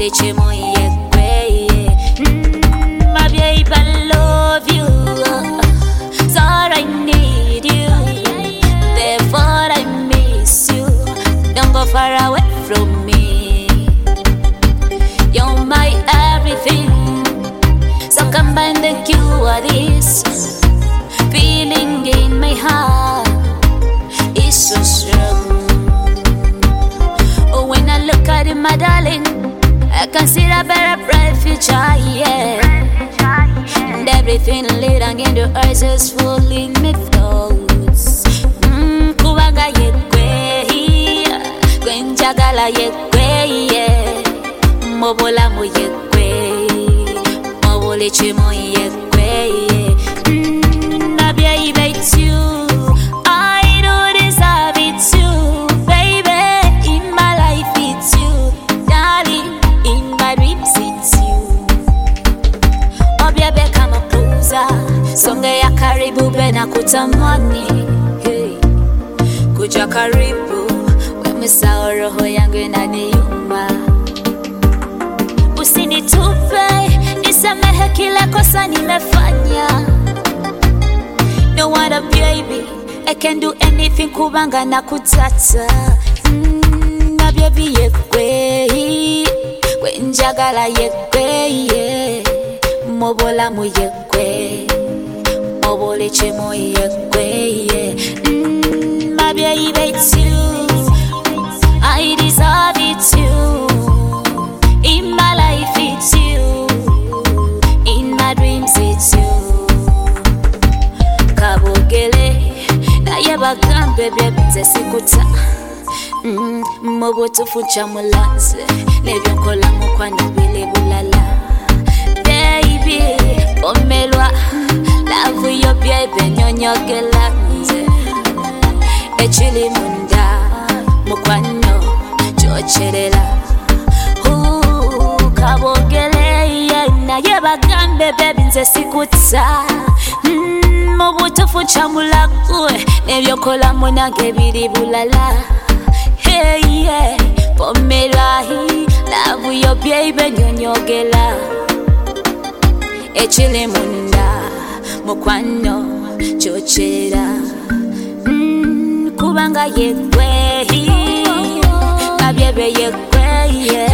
chemo yekwe. My babe, I love you, so I need you, therefore I miss you. Don't go far away from me. You're my everything, so come and cure this feeling in my heart. It's so strong. Oh, when I look at it, my darling, I can see a better bright future, yeah. And everything leading in the earth is full in me thoughts. Kubanga yekwe, kwenjagala yekwe, yeah. Mobola mo yekwe, mobole chemo yekwe, yeah. My baby, it's you. I don't deserve it too, baby. In my life, it's you, darling. In my dreams, it's you. Oh, baby, come closer. Songe ya karibu bena kutamani. Hey, kuja karibu, wemesahau roho yangu inaniuma. Usinitupe, nisamehe kila kosa nimefanya. No wonder, baby, I can do anything kubanga na kutata. My baby yekwe, kwenjagala yekwe, yeah. Mobola mu yekwe, mobole chemo yekwe, yeah. My baby, it's you, I deserve it too. In my life, it's you, in my dreams, it's you. Kabogele, na yeba gambe bebe sikuta. Moboto fucha mulanze, nebyo nkola mukwano bile bulala. Baby, omelwa, love yo baby nyonyogela nze. Echili munda, mukwano chocherela. Kabogele, na yeba gambe bebe nze sikuta. Mobutufu chamula kwe, nebyo kola munange biri bulala. Hey, yeah, pomela hi, love yo baby nyonyogela. Echile munda, mukwano chochera. Kubanga yekwe, my baby yekwe, yeah.